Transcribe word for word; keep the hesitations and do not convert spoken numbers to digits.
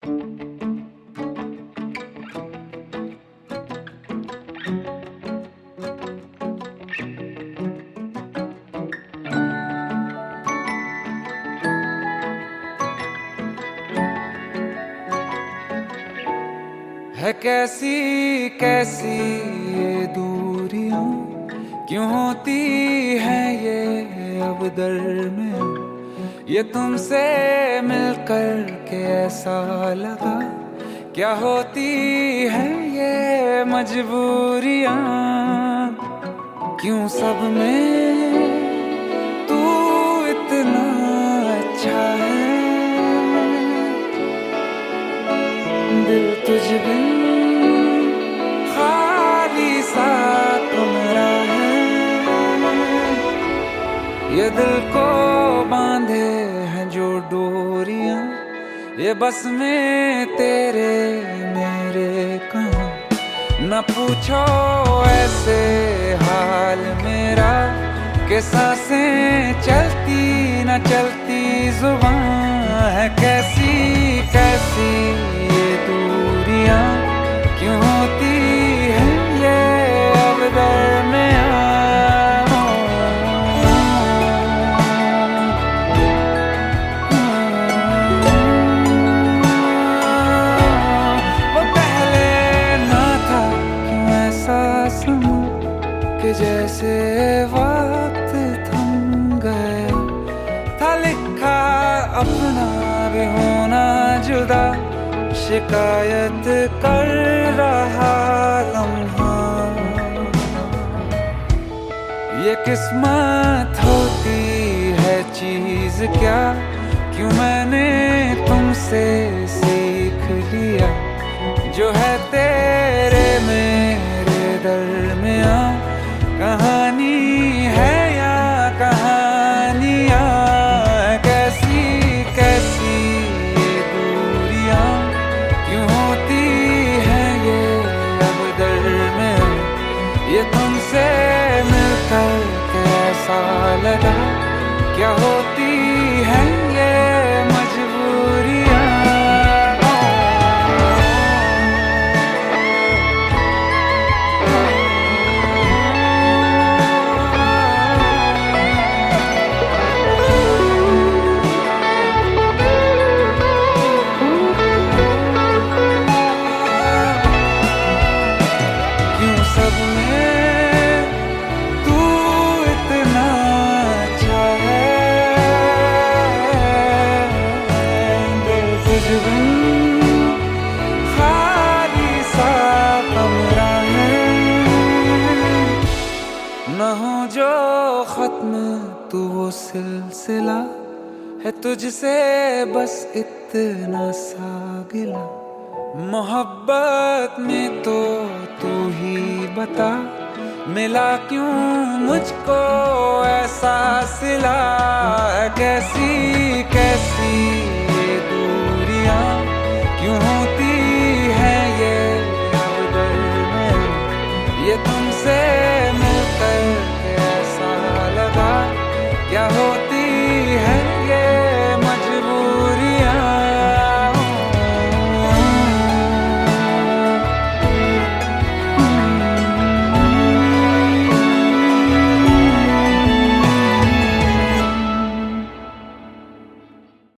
है कैसी कैसी ये दूरियां, क्यों होती है ये अब दरमियां। ये तुमसे मिलकर के ऐसा लगा, क्या होती है ये मजबूरियां। क्यों सब में तू इतना अच्छा है, दिल तुझ बिन खाली सा कमरा है। ये दिल को बांधे हैं जो डोरियां, ये बस में तेरे मेरे कहाँ। न पूछो ऐसे हाल मेरा, कि सांसें चलती न चलती जुबान है। कैसी कैसी ये दूरियां, क्यों होती है ये अब दरमियां। वो पहले ना था क्यों ऐसा समा, कि जैसे वक्त थम गया था। लिखा अपना भी होना जुदा, शिकायत कर रहा लम्हा। ये किस्मत होती है चीज क्या, क्यों मैंने तुमसे सीख लिया। जो है तेरे मेरे दरमियां, कहानी है या कहानियां। कैसी कैसी ये दूरियां, क्यों होती है ये अब दरमियां। ये तुमसे मिलकर के ऐसा लगा, क्या होती है ये मजबूरियां। सब में तू इतना अच्छा है, दिल तुझ बिन खाली सा कमरा है। न हो जो खत्म तू वो सिलसिला, है तुझसे बस इतना सा गिला। मोहब्बत में तो तू ही बता, मिला क्यों मुझको ऐसा सिला। कैसी कैसी